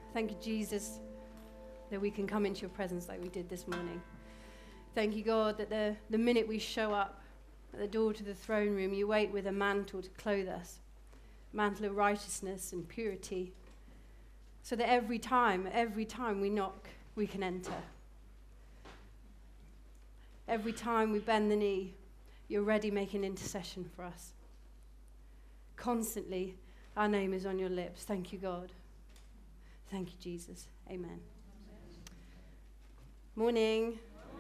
Thank you, Jesus, that we can come into your presence like we did this morning. Thank you, God, that the minute we show up at the door to the throne room, you wait with a mantle to clothe us, mantle of righteousness and purity, so that every time we knock, we can enter. Every time we bend the knee, you're ready making intercession for us. Constantly, our name is on your lips. Thank you, God. Thank you, Jesus. Amen. Morning.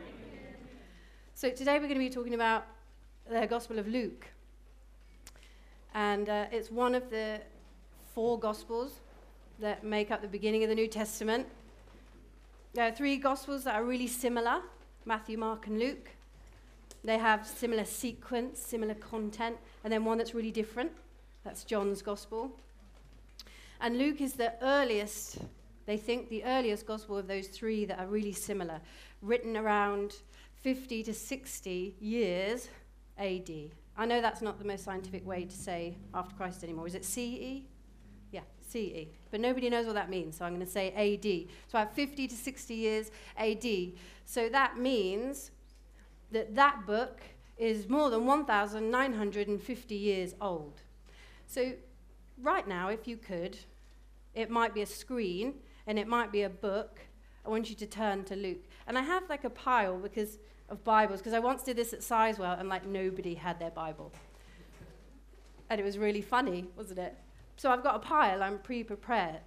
So today we're going to be talking about the Gospel of Luke. And it's one of the 4 Gospels that make up the beginning of the New Testament. There are 3 Gospels that are really similar, Matthew, Mark, and Luke. They have similar sequence, similar content, and then one that's really different. That's John's Gospel. And Luke is the earliest, they think, the earliest Gospel of those 3 that are really similar, written around 50 to 60 years AD. I know that's not the most scientific way to say after Christ anymore. Is it CE? Yeah, CE. But nobody knows what that means, so I'm going to say AD. So about 50 to 60 years AD. So that means that book is more than 1,950 years old. So right now, if you could, it might be a screen and it might be a book. I want you to turn to Luke. And I have like a pile because of Bibles, because I once did this at Sizewell and like nobody had their Bible. And it was really funny, wasn't it? So I've got a pile, I'm pre-prepared.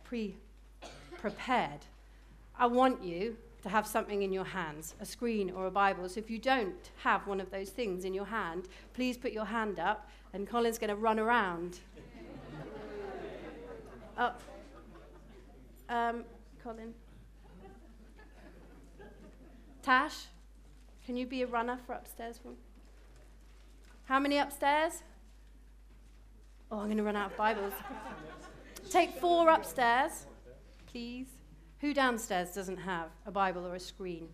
I want you to have something in your hands, a screen or a Bible. So if you don't have one of those things in your hand, please put your hand up and Colin's going to run around. Colin. Tash, can you be a runner for upstairs for me? How many upstairs? Oh, I'm going to run out of Bibles. Take 4 upstairs, please. Who downstairs doesn't have a Bible or a screen?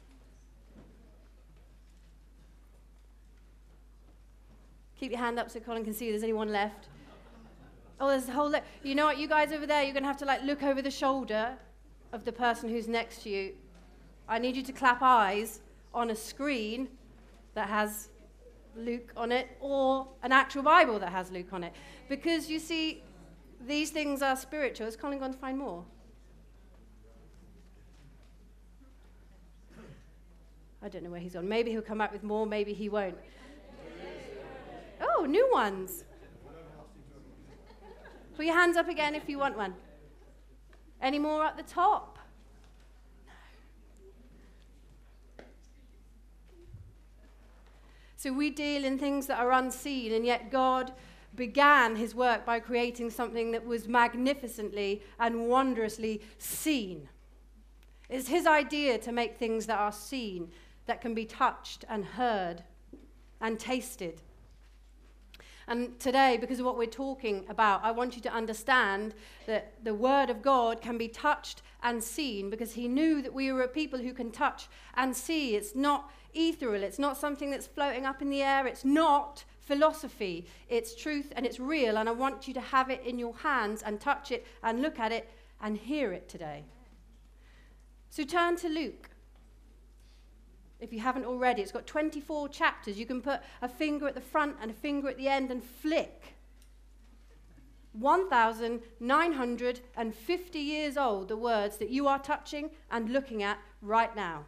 Keep your hand up so Colin can see if there's anyone left. Oh, there's a whole you know what, you guys over there, you're going to have to like look over the shoulder of the person who's next to you. I need you to clap eyes on a screen that has Luke on it or an actual Bible that has Luke on it. Because you see, these things are spiritual. Is Colin going to find more? I don't know where he's gone. Maybe he'll come back with more, maybe he won't. Oh, new ones. Put your hands up again if you want one. Any more at the top? No. So we deal in things that are unseen, and yet God began his work by creating something that was magnificently and wondrously seen. It's his idea to make things that are seen, that can be touched and heard and tasted. And today, because of what we're talking about, I want you to understand that the Word of God can be touched and seen, because he knew that we were a people who can touch and see. It's not ethereal. It's not something that's floating up in the air. It's not philosophy. It's truth and it's real. And I want you to have it in your hands and touch it and look at it and hear it today. So turn to Luke. If you haven't already, it's got 24 chapters. You can put a finger at the front and a finger at the end and flick. 1,950 years old, the words that you are touching and looking at right now.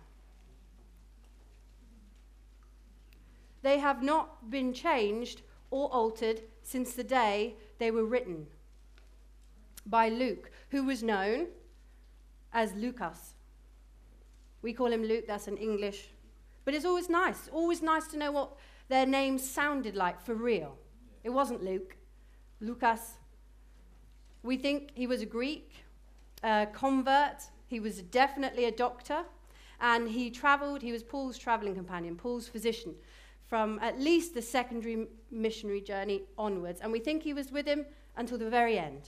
They have not been changed or altered since the day they were written by Luke, who was known as Lucas. We call him Luke, that's an English. But it's always nice to know what their names sounded like for real. It wasn't Luke, Lucas. We think he was a Greek convert. He was definitely a doctor. And he was Paul's traveling companion, Paul's physician, from at least the secondary missionary journey onwards. And we think he was with him until the very end.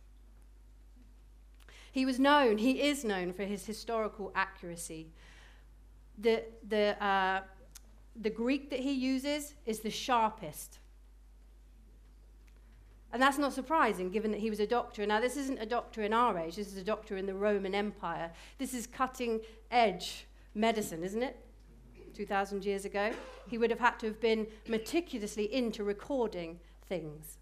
He is known for his historical accuracy. The Greek that he uses is the sharpest. And that's not surprising, given that he was a doctor. Now, this isn't a doctor in our age. This is a doctor in the Roman Empire. This is cutting-edge medicine, isn't it? 2,000 years ago. He would have had to have been meticulously into recording things.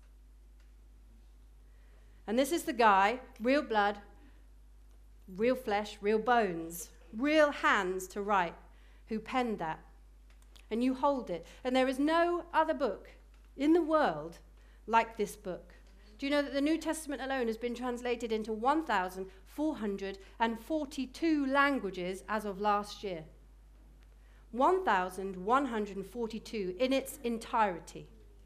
And this is the guy, real blood, real flesh, real bones, real hands to write, who penned that. And you hold it. And there is no other book in the world like this book. Do you know that the New Testament alone has been translated into 1,442 languages as of last year? 1,142 in its entirety.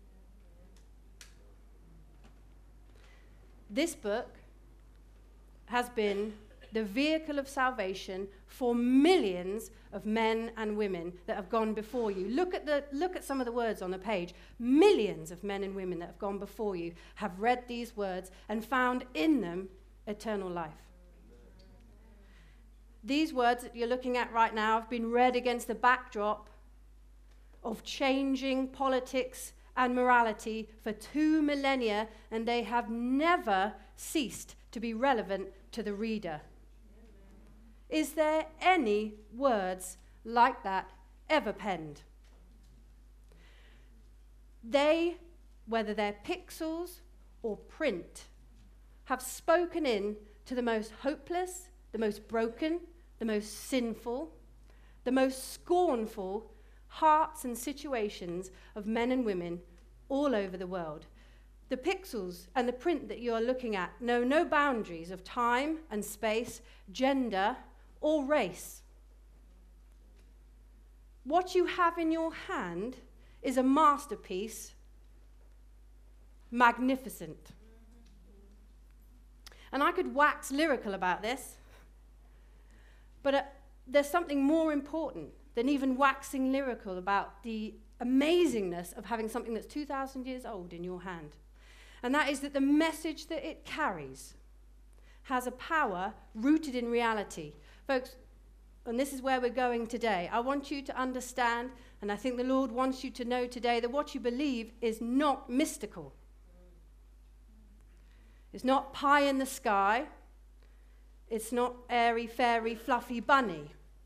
This book has been the vehicle of salvation for millions of men and women that have gone before you. Look at some of the words on the page. Millions of men and women that have gone before you have read these words and found in them eternal life. These words that you're looking at right now have been read against the backdrop of changing politics and morality for 2 millennia, and they have never ceased to be relevant to the reader. Is there any words like that ever penned? They, whether they're pixels or print, have spoken in to the most hopeless, the most broken, the most sinful, the most scornful hearts and situations of men and women all over the world. The pixels and the print that you are looking at know no boundaries of time and space, gender, or race. What you have in your hand is a masterpiece, magnificent. And I could wax lyrical about this, but there's something more important than even waxing lyrical about the amazingness of having something that's 2,000 years old in your hand. And that is that the message that it carries has a power rooted in reality. Folks, and this is where we're going today, I want you to understand, and I think the Lord wants you to know today, that what you believe is not mystical. It's not pie in the sky. It's not airy, fairy, fluffy bunny.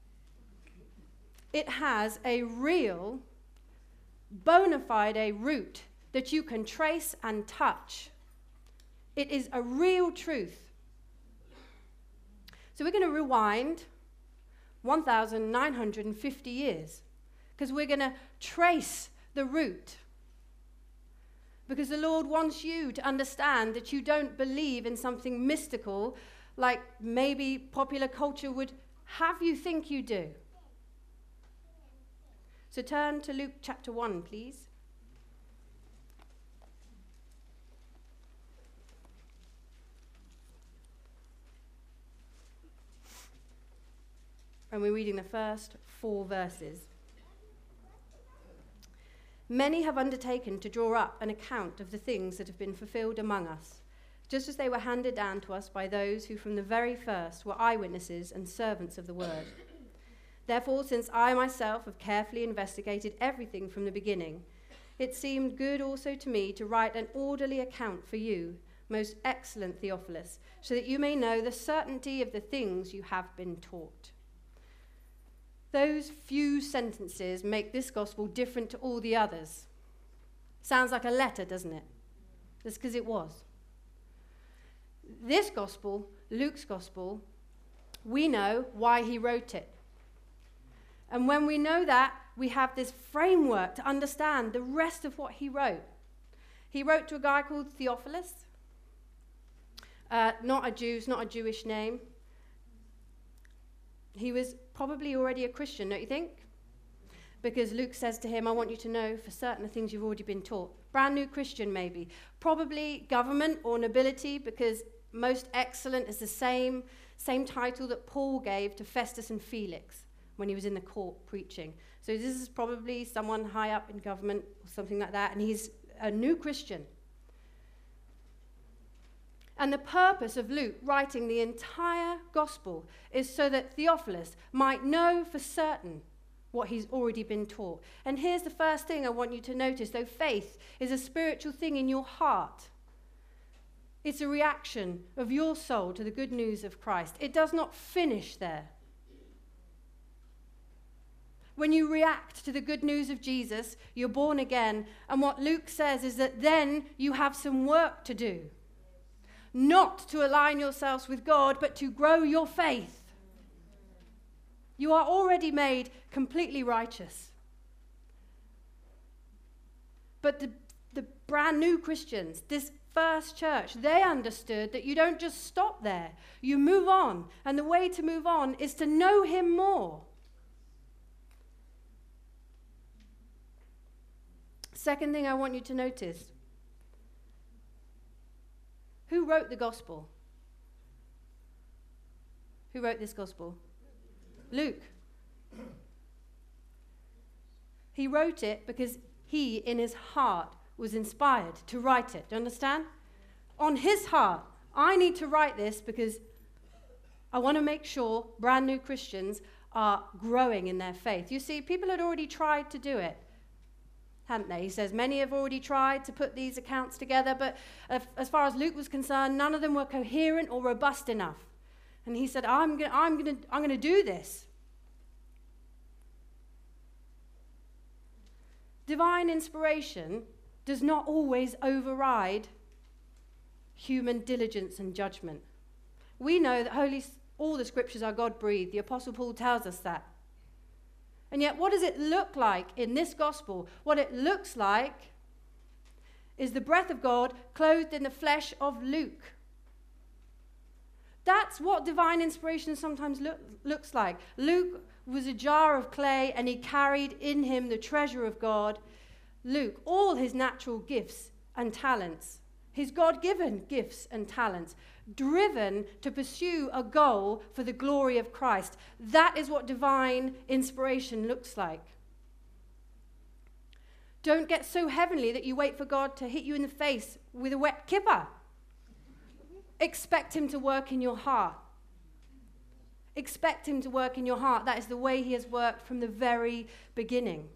It has a real, bona fide root that you can trace and touch. It is a real truth. So we're going to rewind 1,950 years because we're going to trace the root. Because the Lord wants you to understand that you don't believe in something mystical like maybe popular culture would have you think you do. So turn to Luke chapter 1, please. And we're reading the first 4 verses. Many have undertaken to draw up an account of the things that have been fulfilled among us, just as they were handed down to us by those who from the very first were eyewitnesses and servants of the word. Therefore, since I myself have carefully investigated everything from the beginning, it seemed good also to me to write an orderly account for you, most excellent Theophilus, so that you may know the certainty of the things you have been taught. Those few sentences make this gospel different to all the others. Sounds like a letter, doesn't it? That's because it was. This gospel, Luke's gospel, we know why he wrote it. And when we know that, we have this framework to understand the rest of what he wrote. He wrote to a guy called Theophilus. Not a Jew, it's not a Jewish name. He was probably already a Christian, don't you think? Because Luke says to him, I want you to know for certain the things you've already been taught. Brand new Christian, maybe. Probably government or nobility, because most excellent is the same title that Paul gave to Festus and Felix when he was in the court preaching. So this is probably someone high up in government or something like that, and he's a new Christian. And the purpose of Luke writing the entire gospel is so that Theophilus might know for certain what he's already been taught. And here's the first thing I want you to notice, though faith is a spiritual thing in your heart, It's a reaction of your soul to the good news of Christ. It does not finish there. When you react to the good news of Jesus, you're born again. And what Luke says is that then you have some work to do. Not to align yourselves with God, but to grow your faith. You are already made completely righteous. But the brand new Christians, this first church, they understood that you don't just stop there. You move on. And the way to move on is to know him more. Second thing I want you to notice. Who wrote the gospel? Who wrote this gospel? Luke. He wrote it because he, in his heart, was inspired to write it. Do you understand? On his heart, I need to write this because I want to make sure brand new Christians are growing in their faith. You see, people had already tried to do it, hadn't they? He says, many have already tried to put these accounts together, but as far as Luke was concerned, none of them were coherent or robust enough. And he said, I'm going to do this. Divine inspiration does not always override human diligence and judgment. We know that all the scriptures are God-breathed. The Apostle Paul tells us that. And yet, what does it look like in this gospel? What it looks like is the breath of God clothed in the flesh of Luke. That's what divine inspiration sometimes looks like. Luke was a jar of clay, and he carried in him the treasure of God. Luke, all his natural gifts and talents, his God-given gifts and talents, driven to pursue a goal for the glory of Christ. That is what divine inspiration looks like. Don't get so heavenly that you wait for God to hit you in the face with a wet kipper. Expect him to work in your heart. Expect him to work in your heart. That is the way he has worked from the very beginning.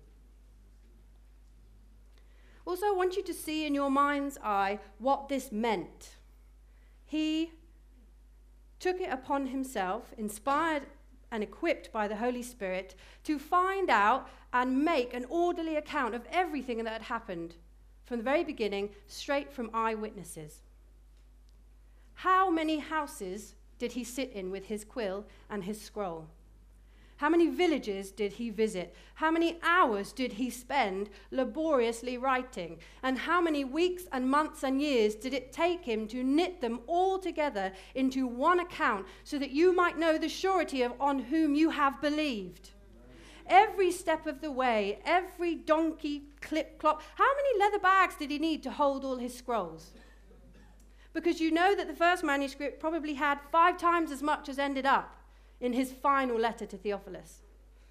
Also, I want you to see in your mind's eye what this meant. He took it upon himself, inspired and equipped by the Holy Spirit, to find out and make an orderly account of everything that had happened from the very beginning, straight from eyewitnesses. How many houses did he sit in with his quill and his scroll? How many villages did he visit? How many hours did he spend laboriously writing? And how many weeks and months and years did it take him to knit them all together into one account so that you might know the surety of on whom you have believed? Every step of the way, every donkey, clip-clop. How many leather bags did he need to hold all his scrolls? Because you know that the first manuscript probably had 5 times as much as ended up in his final letter to Theophilus.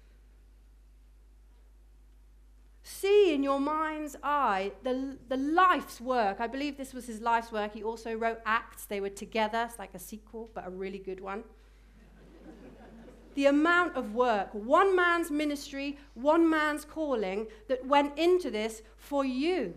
See in your mind's eye the life's work. I believe this was his life's work. He also wrote Acts. They were together. It's like a sequel, but a really good one. The amount of work, one man's ministry, one man's calling that went into this for you.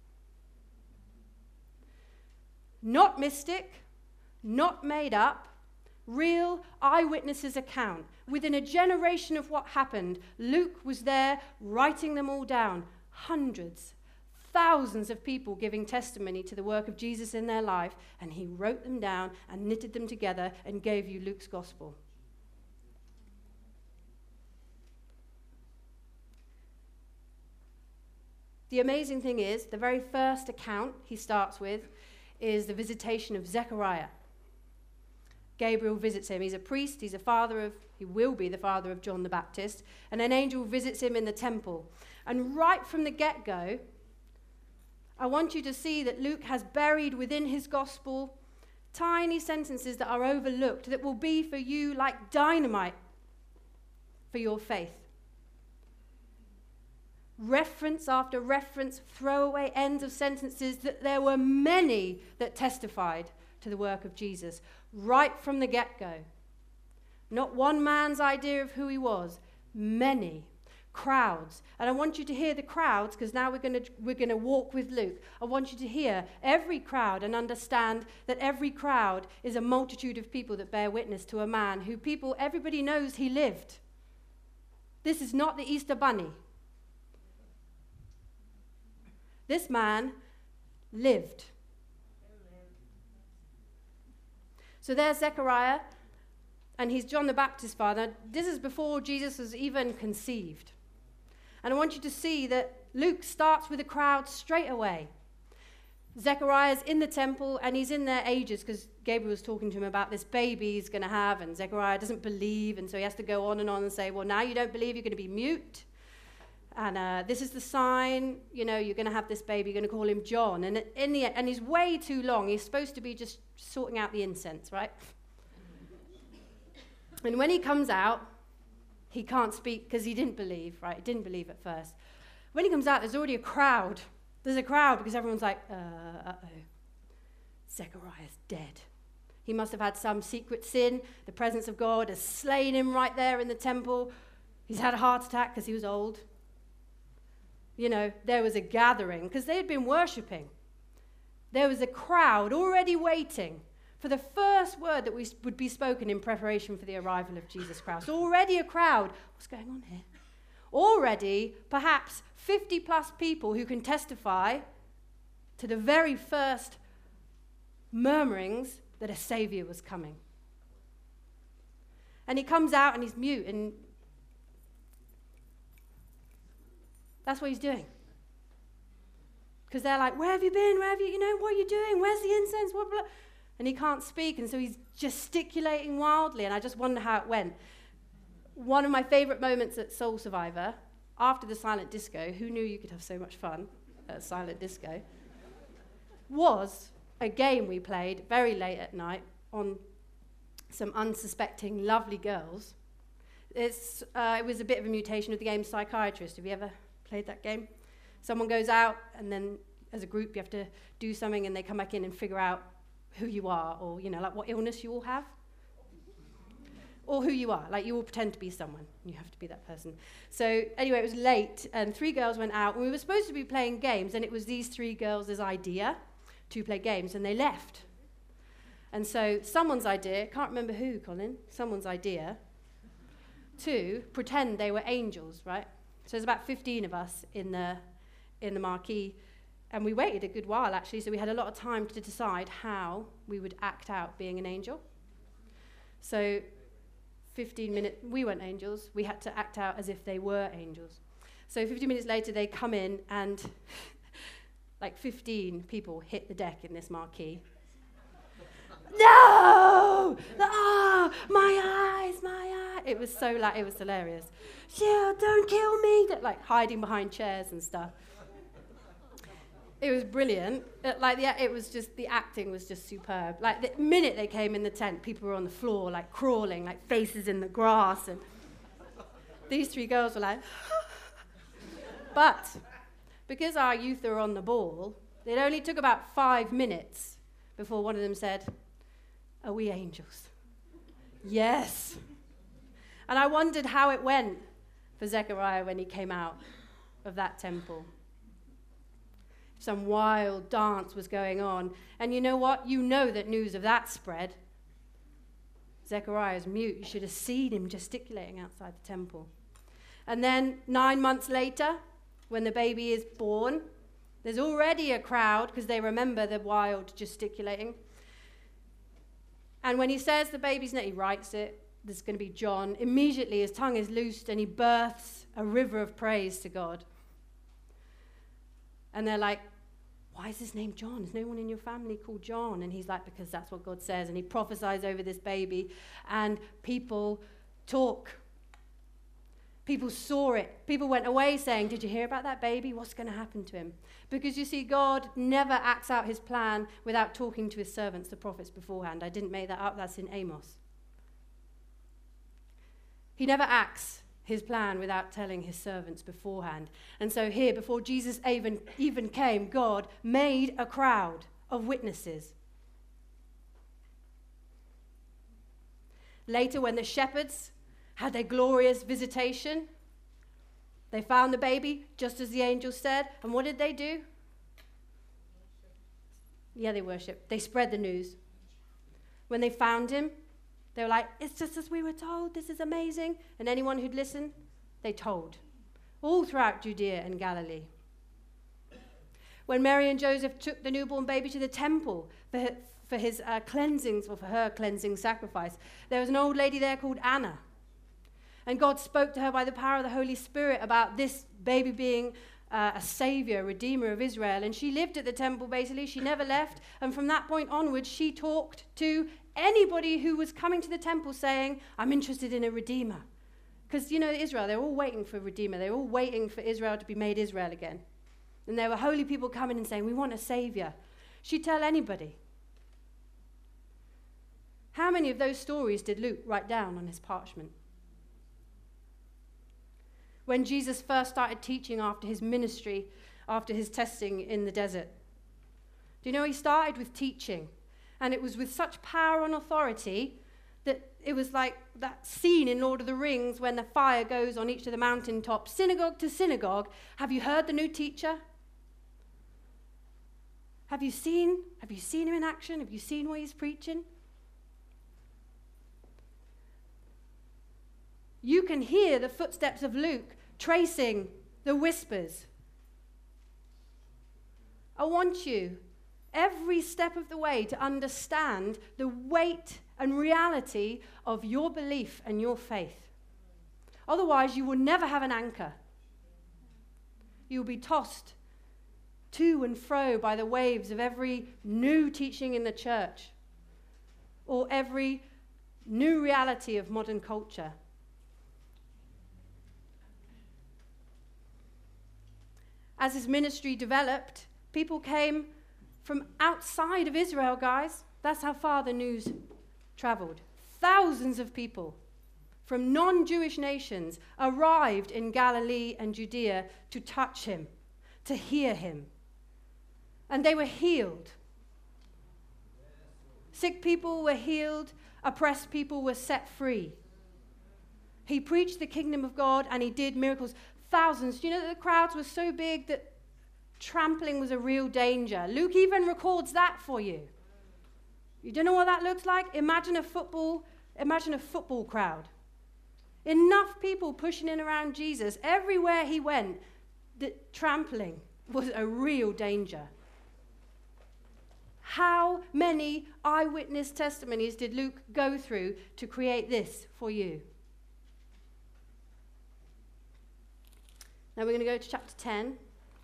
Not mystic, not made up, real eyewitnesses' account. Within a generation of what happened, Luke was there writing them all down. Hundreds, thousands of people giving testimony to the work of Jesus in their life, and he wrote them down and knitted them together and gave you Luke's gospel. The amazing thing is, the very first account he starts with is the visitation of Zechariah. Gabriel visits him. He's a priest. He will be the father of John the Baptist. And an angel visits him in the temple. And right from the get-go, I want you to see that Luke has buried within his gospel tiny sentences that are overlooked, that will be for you like dynamite for your faith. Reference after reference, throwaway ends of sentences, that there were many that testified to the work of Jesus right from the get-go. Not one man's idea of who he was, many. crowds. And I want you to hear the crowds, because now we're going to walk with Luke. I want you to hear every crowd and understand that every crowd is a multitude of people that bear witness to a man who everybody knows he lived. This is not the Easter Bunny. This man lived. So there's Zechariah, and he's John the Baptist's father. This is before Jesus was even conceived. And I want you to see that Luke starts with a crowd straight away. Zechariah's in the temple, and he's in there ages, because Gabriel was talking to him about this baby he's going to have, and Zechariah doesn't believe, and so he has to go on and say, well, now you don't believe, you're going to be mute. And this is the sign, you're going to have this baby, you're going to call him John. And in the end, and he's way too long. He's supposed to be just sorting out the incense, right? And when he comes out, he can't speak because he didn't believe, right? He didn't believe at first. When he comes out, there's already a crowd. There's a crowd because everyone's like, uh-oh, Zechariah's dead. He must have had some secret sin. The presence of God has slain him right there in the temple. He's had a heart attack because he was old. There was a gathering because they had been worshipping. There was a crowd already waiting for the first word that would be spoken in preparation for the arrival of Jesus Christ. Already a crowd. What's going on here? Already, perhaps 50 plus people who can testify to the very first murmurings that a Savior was coming. And he comes out and he's mute, and that's what he's doing. Because they're like, where have you been? Where have you, what are you doing? Where's the incense? Blah, blah. And he can't speak, and so he's gesticulating wildly, and I just wonder how it went. One of my favorite moments at Soul Survivor, after the silent disco, who knew you could have so much fun at silent disco, was a game we played very late at night on some unsuspecting lovely girls. It was a bit of a mutation of the game Psychiatrist. Have you ever played that game? Someone goes out, and then as a group you have to do something, and they come back in and figure out who you are, or like what illness you all have, or who you are. Like you all pretend to be someone, and you have to be that person. So anyway, it was late, and 3 girls went out, and we were supposed to be playing games, and it was these 3 girls' idea to play games, and they left. And so someone's idea, can't remember who, Colin, someone's idea, to pretend they were angels, right? So there's about 15 of us in the marquee, and we waited a good while, actually, so we had a lot of time to decide how we would act out being an angel. So 15 minutes, we weren't angels. We had to act out as if they were angels. So 15 minutes later, they come in, and like 15 people hit the deck in this marquee. No! Oh, my eyes, my eyes. It was so it was hilarious. Shield, don't kill me. Like hiding behind chairs and stuff. It was brilliant. It was just, the acting was just superb. Like the minute they came in the tent, people were on the floor, like crawling, like faces in the grass. And these 3 girls were like, but because our youth are on the ball, it only took about 5 minutes before one of them said, are we angels? Yes. And I wondered how it went for Zechariah when he came out of that temple. Some wild dance was going on. And you know what? You know that news of that spread. Zechariah's mute. You should have seen him gesticulating outside the temple. And then 9 months later, when the baby is born, there's already a crowd because they remember the wild gesticulating. And when he says the baby's name, he writes it, there's going to be John. Immediately his tongue is loosed and he births a river of praise to God. And they're like, why is his name John? There's no one in your family called John. And he's like, because that's what God says. And he prophesies over this baby. And people talk. People saw it. People went away saying, did you hear about that baby? What's going to happen to him? Because you see, God never acts out his plan without talking to his servants, the prophets, beforehand. I didn't make that up. That's in Amos. He never acts his plan without telling his servants beforehand. And so here, before Jesus even came, God made a crowd of witnesses. Later, when the shepherds had their glorious visitation, They found the baby, just as the angel said. And what did they do? Yeah, they worshiped. They spread the news. When they found him, they were like, it's just as we were told. This is amazing. And anyone who'd listened, they told. All throughout Judea and Galilee. When Mary and Joseph took the newborn baby to the temple for his cleansings, or for her cleansing sacrifice, there was an old lady there called Anna. And God spoke to her by the power of the Holy Spirit about this baby being a savior, a redeemer of Israel. And she lived at the temple, basically. She never left. And from that point onwards, she talked to anybody who was coming to the temple saying, I'm interested in a redeemer. Because, Israel, they're all waiting for a redeemer. They're all waiting for Israel to be made Israel again. And there were holy people coming and saying, we want a savior. She'd tell anybody. How many of those stories did Luke write down on his parchment? When Jesus first started teaching after his ministry, after his testing in the desert, do you know he started with teaching? And it was with such power and authority that it was like that scene in Lord of the Rings when the fire goes on each of the mountaintops, synagogue to synagogue. Have you heard the new teacher? Have you seen him in action? Have you seen what he's preaching? You can hear the footsteps of Luke tracing the whispers. I want you, every step of the way, to understand the weight and reality of your belief and your faith. Otherwise, you will never have an anchor. You will be tossed to and fro by the waves of every new teaching in the church or every new reality of modern culture. As his ministry developed, people came from outside of Israel, guys. That's how far the news traveled. Thousands of people from non-Jewish nations arrived in Galilee and Judea to touch him, to hear him. And they were healed. Sick people were healed. Oppressed people were set free. He preached the kingdom of God and he did miracles. Thousands. Do you know that the crowds were so big that trampling was a real danger? Luke even records that for you. You don't know what that looks like? Imagine a football crowd. Enough people pushing in around Jesus. Everywhere he went, that trampling was a real danger. How many eyewitness testimonies did Luke go through to create this for you? Now we're going to go to chapter 10.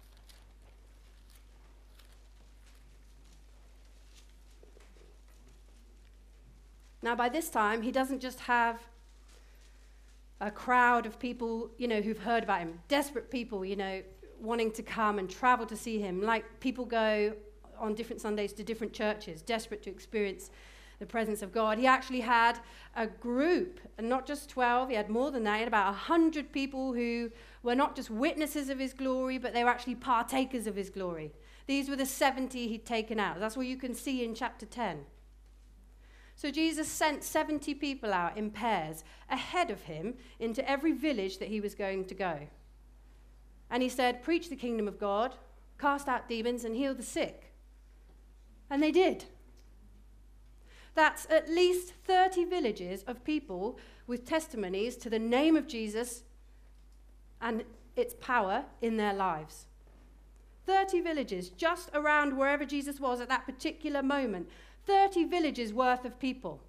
Now by this time, he doesn't just have a crowd of people, who've heard about him. Desperate people, wanting to come and travel to see him. Like people go on different Sundays to different churches, desperate to experience the presence of God. He actually had a group, and not just 12, he had more than that. He had about 100 people who were not just witnesses of his glory, but they were actually partakers of his glory. These were the 70 he'd taken out. That's what you can see in chapter 10. So Jesus sent 70 people out in pairs ahead of him into every village that he was going to go. And he said, preach the kingdom of God, cast out demons, and heal the sick. And they did. That's at least 30 villages of people with testimonies to the name of Jesus and its power in their lives. 30 villages just around wherever Jesus was at that particular moment. 30 villages worth of people.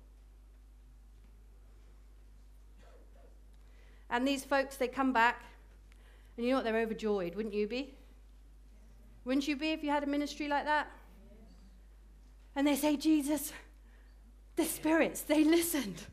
And these folks, they come back, and you know what? They're overjoyed, wouldn't you be? Wouldn't you be if you had a ministry like that? And they say, Jesus, the spirits, they listened.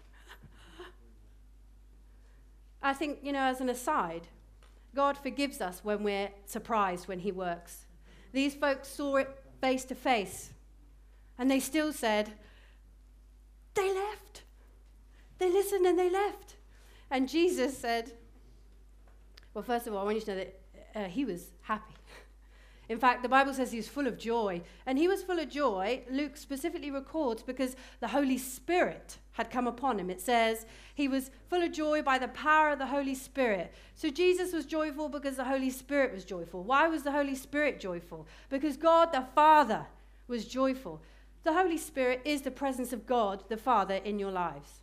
I think, as an aside, God forgives us when we're surprised when he works. These folks saw it face to face, and they still said, they left. They listened and they left. And Jesus said, well, first of all, I want you to know that he was happy. In fact, the Bible says he was full of joy. And he was full of joy, Luke specifically records, because the Holy Spirit had come upon him. It says he was full of joy by the power of the Holy Spirit. So Jesus was joyful because the Holy Spirit was joyful. Why was the Holy Spirit joyful? Because God the Father was joyful. The Holy Spirit is the presence of God the Father in your lives.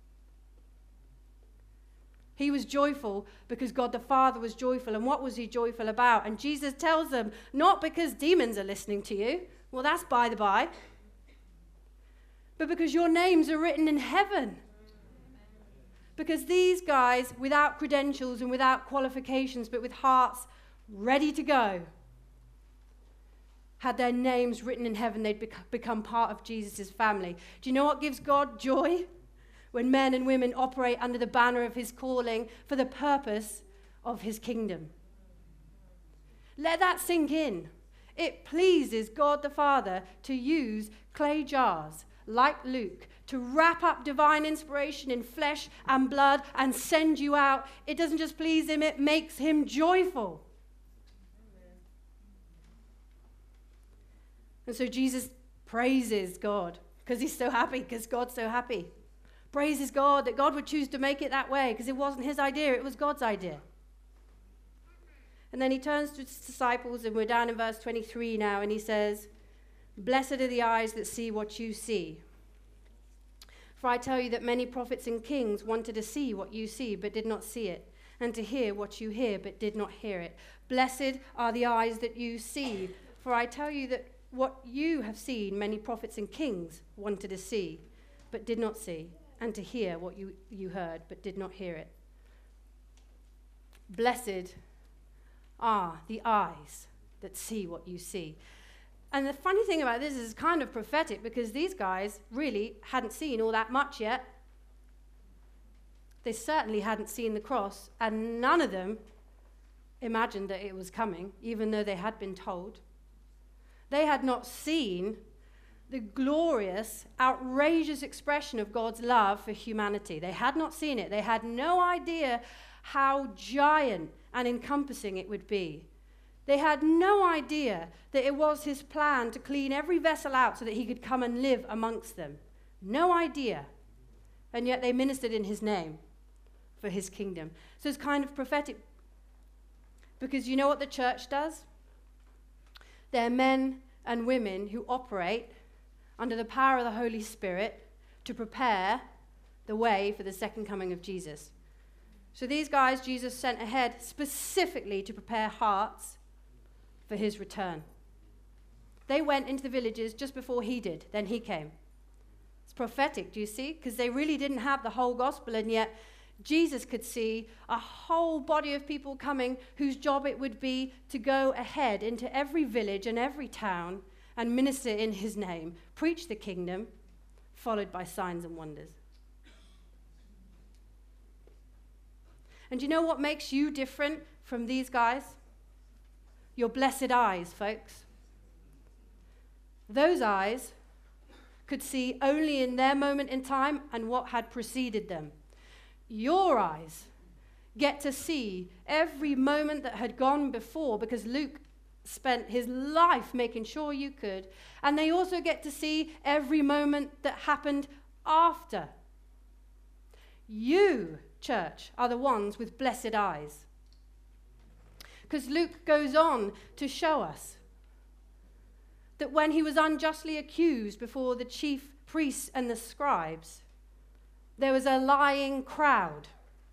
He was joyful because God the Father was joyful. And what was he joyful about? And Jesus tells them, not because demons are listening to you. Well, that's by the by. But because your names are written in heaven. Because these guys, without credentials and without qualifications, but with hearts ready to go, had their names written in heaven. They'd become part of Jesus' family. Do you know what gives God joy? When men and women operate under the banner of his calling for the purpose of his kingdom. Let that sink in. It pleases God the Father to use clay jars like Luke to wrap up divine inspiration in flesh and blood and send you out. It doesn't just please him, it makes him joyful. And so Jesus praises God because he's so happy, because God's so happy. Praises God that God would choose to make it that way because it wasn't his idea, it was God's idea. And then he turns to his disciples, and we're down in verse 23 now, and he says, "Blessed are the eyes that see what you see. For I tell you that many prophets and kings wanted to see what you see, but did not see it, and to hear what you hear, but did not hear it. Blessed are the eyes that you see. For I tell you that what you have seen, many prophets and kings wanted to see, but did not see, and to hear what you heard, but did not hear it. Blessed are the eyes that see what you see." And the funny thing about this is kind of prophetic, because these guys really hadn't seen all that much yet. They certainly hadn't seen the cross, and none of them imagined that it was coming, even though they had been told. They had not seen the glorious, outrageous expression of God's love for humanity. They had not seen it. They had no idea how giant and encompassing it would be. They had no idea that it was his plan to clean every vessel out so that he could come and live amongst them. No idea. And yet they ministered in his name for his kingdom. So it's kind of prophetic, because you know what the church does? They're men and women who operate under the power of the Holy Spirit to prepare the way for the second coming of Jesus. So these guys Jesus sent ahead specifically to prepare hearts for his return. They went into the villages just before he did. Then he came. It's prophetic, do you see? Because they really didn't have the whole gospel, and yet Jesus could see a whole body of people coming whose job it would be to go ahead into every village and every town and minister in his name, preach the kingdom, followed by signs and wonders. And do you know what makes you different from these guys? Your blessed eyes, folks. Those eyes could see only in their moment in time and what had preceded them. Your eyes get to see every moment that had gone before, because Luke spent his life making sure you could. And they also get to see every moment that happened after. You, church, are the ones with blessed eyes. Because Luke goes on to show us that when he was unjustly accused before the chief priests and the scribes, there was a lying crowd.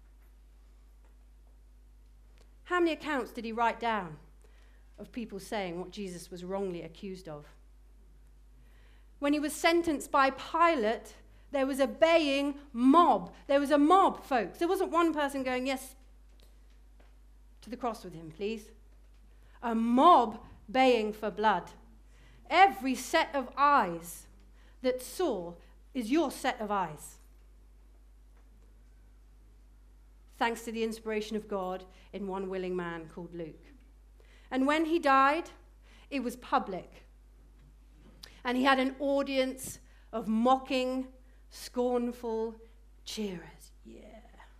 How many accounts did he write down of people saying what Jesus was wrongly accused of? When he was sentenced by Pilate, there was a baying mob. There was a mob, folks. There wasn't one person going, "Yes, to the cross with him, please." A mob baying for blood. Every set of eyes that saw is your set of eyes. Thanks to the inspiration of God in one willing man called Luke. And when he died, it was public. And he had an audience of mocking, scornful cheerers. Yeah.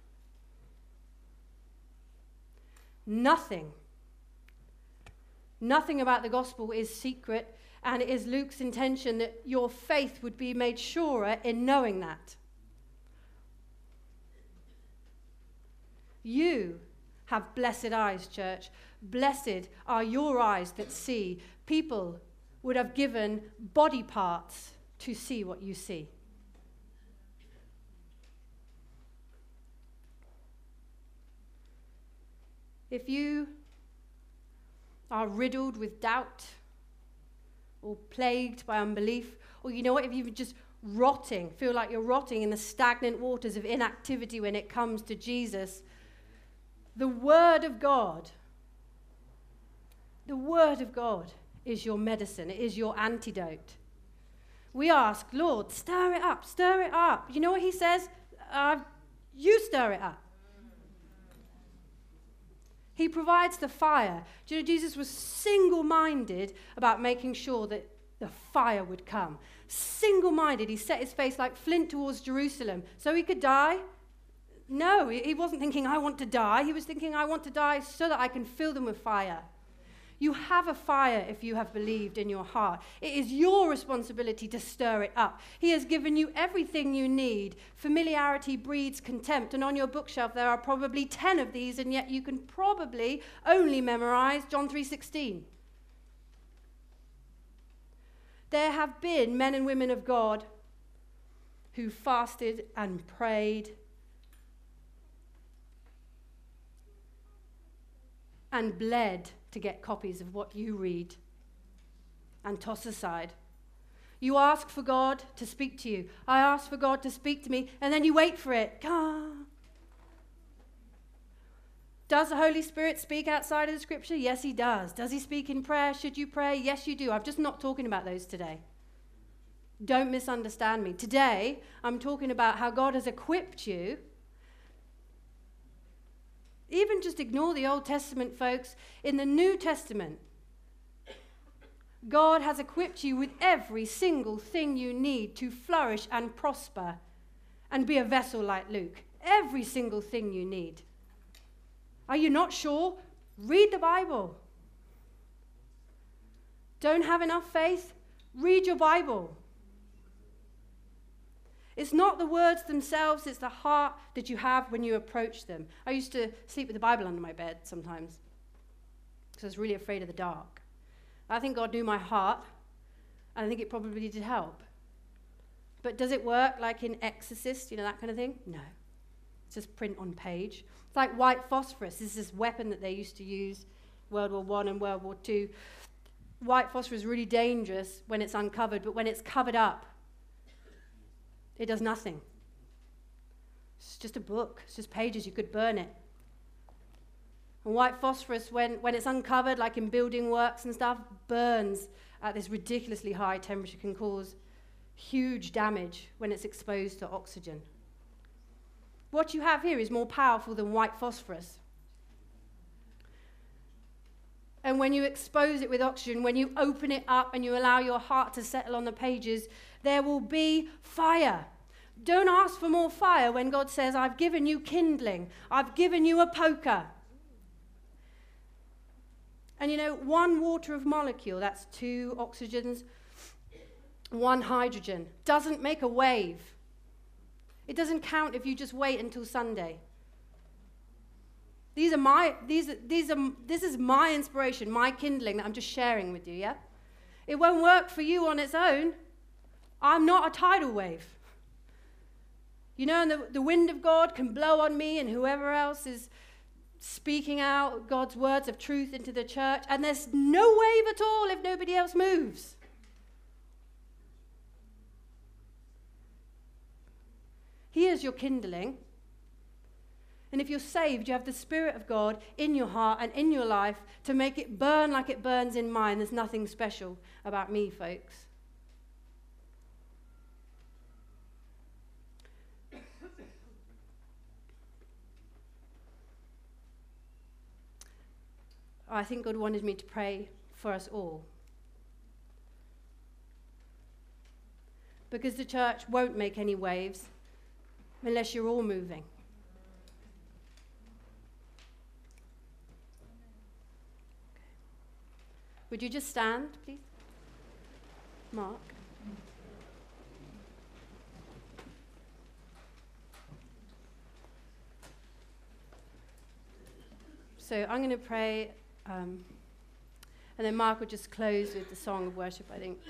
Nothing about the gospel is secret, and it is Luke's intention that your faith would be made surer in knowing that. You have blessed eyes, church. Blessed are your eyes that see. People would have given body parts to see what you see. If you are riddled with doubt or plagued by unbelief, or you know what, if you're just feel like you're rotting in the stagnant waters of inactivity when it comes to Jesus, the Word of God is your medicine. It is your antidote. We ask, Lord, stir it up, stir it up. You know what he says? You stir it up. He provides the fire. Do you know, Jesus was single-minded about making sure that the fire would come. Single-minded. He set his face like flint towards Jerusalem so he could die. No, he wasn't thinking, I want to die. He was thinking, I want to die so that I can fill them with fire. You have a fire if you have believed in your heart. It is your responsibility to stir it up. He has given you everything you need. Familiarity breeds contempt, and on your bookshelf there are probably 10 of these, and yet you can probably only memorize John 3:16. There have been men and women of God who fasted and prayed and bled to get copies of what you read and toss aside. You ask for God to speak to you. I ask for God to speak to me, and then you wait for it. Does the Holy Spirit speak outside of the Scripture? Yes, he does. Does he speak in prayer? Should you pray? Yes, you do. I'm just not talking about those today. Don't misunderstand me. Today, I'm talking about how God has equipped you. Even just ignore the Old Testament, folks. In the New Testament, God has equipped you with every single thing you need to flourish and prosper and be a vessel like Luke. Every single thing you need. Are you not sure? Read the Bible. Don't have enough faith? Read your Bible. It's not the words themselves, it's the heart that you have when you approach them. I used to sleep with the Bible under my bed sometimes because I was really afraid of the dark. I think God knew my heart, and I think it probably did help. But does it work like in Exorcist, you know, that kind of thing? No. It's just print on page. It's like white phosphorus. This is this weapon that they used to use, World War I and World War II. White phosphorus is really dangerous when it's uncovered, but when it's covered up, it does nothing. It's just a book. It's just pages. You could burn it. And white phosphorus, when it's uncovered, like in building works and stuff, burns at this ridiculously high temperature, can cause huge damage when it's exposed to oxygen. What you have here is more powerful than white phosphorus. And when you expose it with oxygen, when you open it up and you allow your heart to settle on the pages, there will be fire. Don't ask for more fire when God says, I've given you kindling. I've given you a poker. And you know, one water of molecule, that's 2 oxygens, 1 hydrogen, doesn't make a wave. It doesn't count if you just wait until Sunday. This is my inspiration, my kindling that I'm just sharing with you, yeah? It won't work for you on its own. I'm not a tidal wave. You know, and the wind of God can blow on me and whoever else is speaking out God's words of truth into the church, and there's no wave at all if nobody else moves. He is your kindling. And if you're saved, you have the Spirit of God in your heart and in your life to make it burn like it burns in mine. There's nothing special about me, folks. I think God wanted me to pray for us all. Because the church won't make any waves unless you're all moving. Would you just stand, please? Mark. So I'm going to pray, and then Mark will just close with the song of worship, I think.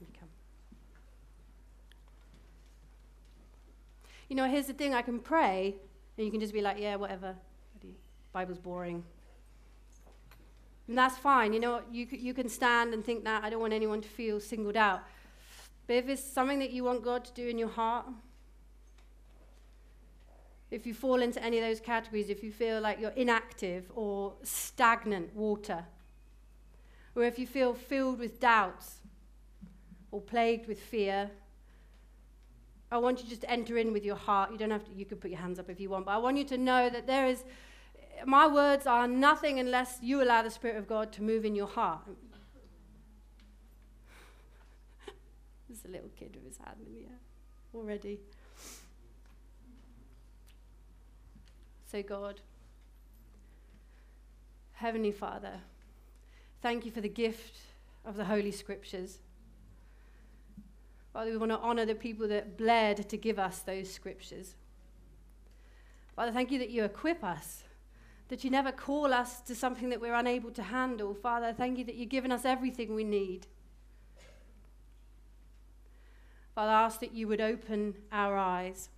You know, here's the thing, I can pray, and you can just be like, yeah, whatever, Bible's boring. And that's fine, you know what, you can stand and think that, I don't want anyone to feel singled out. But if it's something that you want God to do in your heart, if you fall into any of those categories, if you feel like you're inactive or stagnant water, or if you feel filled with doubts or plagued with fear, I want you just to enter in with your heart. You don't have to, you could put your hands up if you want, but I want you to know that my words are nothing unless you allow the Spirit of God to move in your heart. There's a little kid with his hand in the air already. So God, Heavenly Father, thank you for the gift of the Holy Scriptures. Father, we want to honor the people that bled to give us those scriptures. Father, thank you that you equip us, that you never call us to something that we're unable to handle. Father, thank you that you've given us everything we need. Father, I ask that you would open our eyes,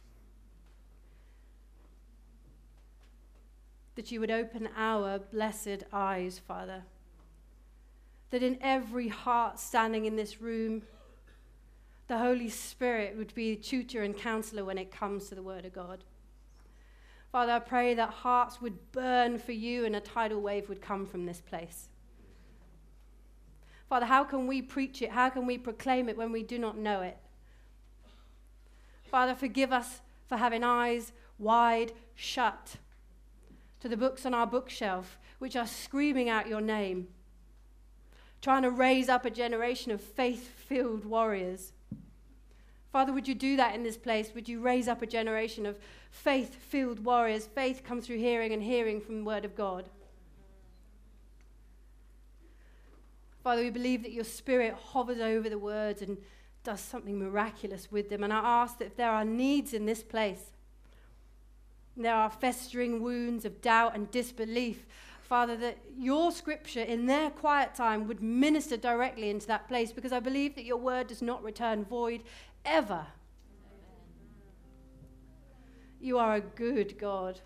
that you would open our blessed eyes, Father, that in every heart standing in this room, the Holy Spirit would be tutor and counselor when it comes to the Word of God. Father, I pray that hearts would burn for you and a tidal wave would come from this place. Father, how can we preach it? How can we proclaim it when we do not know it? Father, forgive us for having eyes wide shut to the books on our bookshelf, which are screaming out your name, trying to raise up a generation of faith-filled warriors. Father, would you do that in this place? Would you raise up a generation of faith-filled warriors? Faith comes through hearing, and hearing from the Word of God. Father, we believe that your Spirit hovers over the words and does something miraculous with them. And I ask that if there are needs in this place, there are festering wounds of doubt and disbelief, Father, that your scripture in their quiet time would minister directly into that place, because I believe that your word does not return void ever. You are a good God.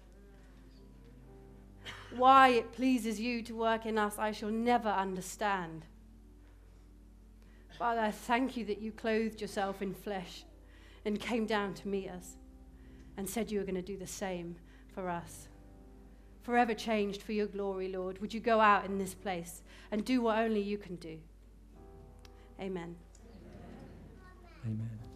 Why it pleases you to work in us, I shall never understand. Father, I thank you that you clothed yourself in flesh and came down to meet us and said you were going to do the same for us. Forever changed for your glory, Lord. Would you go out in this place and do what only you can do? Amen. Amen.